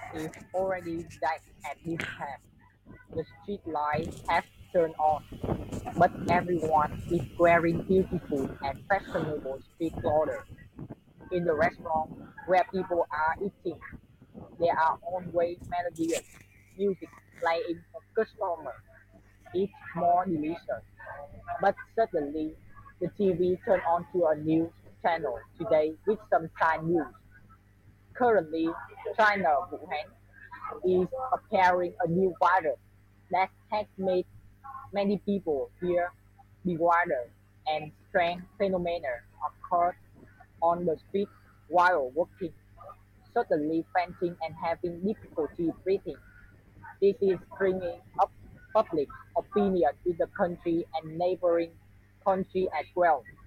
is already dark at this time. The street lights have turned on, but everyone is wearing beautiful and fashionable street clothes. In the restaurant where people are eating, there are always melodious music playing for customers. It's more delicious. But suddenly, the TV turned on to a news channel today with some sad news. Currently, China Wuhan is appearing a new virus that has made many people fear the weather and strange phenomena occurred on the street while working, suddenly fainting and having difficulty breathing. This is bringing up public opinion in the country and neighboring country as well.